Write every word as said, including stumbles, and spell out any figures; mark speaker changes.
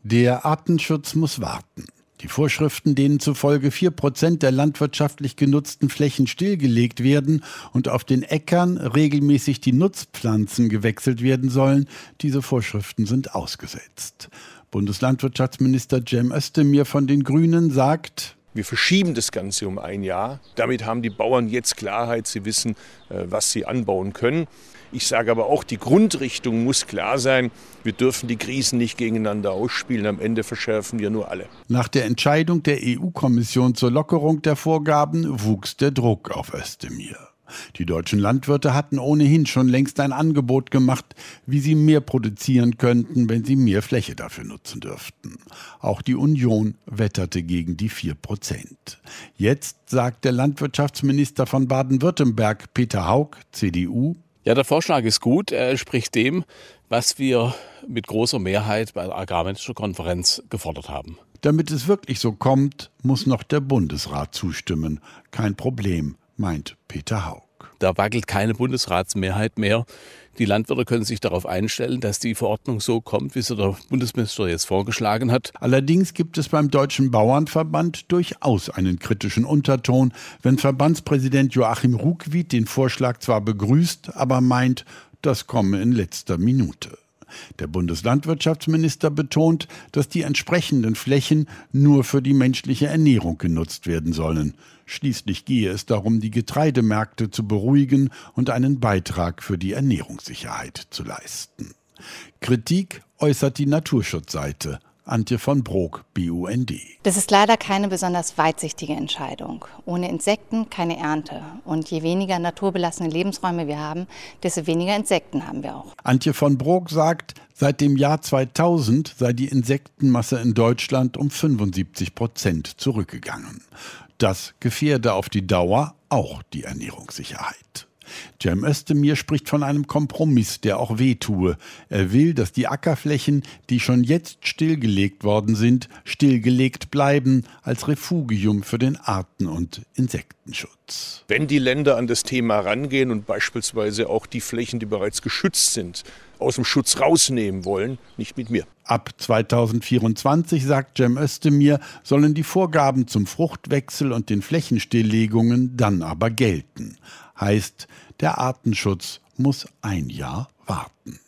Speaker 1: Der Artenschutz muss warten. Die Vorschriften, denen zufolge vier Prozent der landwirtschaftlich genutzten Flächen stillgelegt werden und auf den Äckern regelmäßig die Nutzpflanzen gewechselt werden sollen, diese Vorschriften sind ausgesetzt. Bundeslandwirtschaftsminister Cem Özdemir von den Grünen sagt:
Speaker 2: Wir verschieben das Ganze um ein Jahr. Damit haben die Bauern jetzt Klarheit, sie wissen, was sie anbauen können. Ich sage aber auch, die Grundrichtung muss klar sein. Wir dürfen die Krisen nicht gegeneinander ausspielen. Am Ende verschärfen wir nur alle.
Speaker 1: Nach der Entscheidung der E U-Kommission zur Lockerung der Vorgaben wuchs der Druck auf Özdemir. Die deutschen Landwirte hatten ohnehin schon längst ein Angebot gemacht, wie sie mehr produzieren könnten, wenn sie mehr Fläche dafür nutzen dürften. Auch die Union wetterte gegen die vier Prozent. Jetzt sagt der Landwirtschaftsminister von Baden-Württemberg, Peter Hauck, C D U:
Speaker 3: Ja, der Vorschlag ist gut. Er entspricht dem, was wir mit großer Mehrheit bei der Agrarministerischen Konferenz gefordert haben.
Speaker 1: Damit es wirklich so kommt, muss noch der Bundesrat zustimmen. Kein Problem, meint Peter Hauck.
Speaker 3: Da wackelt keine Bundesratsmehrheit mehr. Die Landwirte können sich darauf einstellen, dass die Verordnung so kommt, wie sie der Bundesminister jetzt vorgeschlagen hat.
Speaker 1: Allerdings gibt es beim Deutschen Bauernverband durchaus einen kritischen Unterton, wenn Verbandspräsident Joachim Ruckwied den Vorschlag zwar begrüßt, aber meint, das komme in letzter Minute. Der Bundeslandwirtschaftsminister betont, dass die entsprechenden Flächen nur für die menschliche Ernährung genutzt werden sollen. Schließlich gehe es darum, die Getreidemärkte zu beruhigen und einen Beitrag für die Ernährungssicherheit zu leisten. Kritik äußert die Naturschutzseite. Antje von Brok, B U N D.
Speaker 4: Das ist leider keine besonders weitsichtige Entscheidung. Ohne Insekten keine Ernte. Und je weniger naturbelassene Lebensräume wir haben, desto weniger Insekten haben wir auch.
Speaker 1: Antje von Brok sagt, seit dem Jahr zweitausend sei die Insektenmasse in Deutschland um fünfundsiebzig Prozent zurückgegangen. Das gefährde auf die Dauer auch die Ernährungssicherheit. Cem Özdemir spricht von einem Kompromiss, der auch wehtue. Er will, dass die Ackerflächen, die schon jetzt stillgelegt worden sind, stillgelegt bleiben, als Refugium für den Arten- und Insektenschutz.
Speaker 2: Wenn die Länder an das Thema rangehen und beispielsweise auch die Flächen, die bereits geschützt sind, aus dem Schutz rausnehmen wollen, nicht mit mir.
Speaker 1: Ab zweitausendvierundzwanzig, sagt Cem Özdemir, sollen die Vorgaben zum Fruchtwechsel und den Flächenstilllegungen dann aber gelten. Heißt, der Artenschutz muss ein Jahr warten.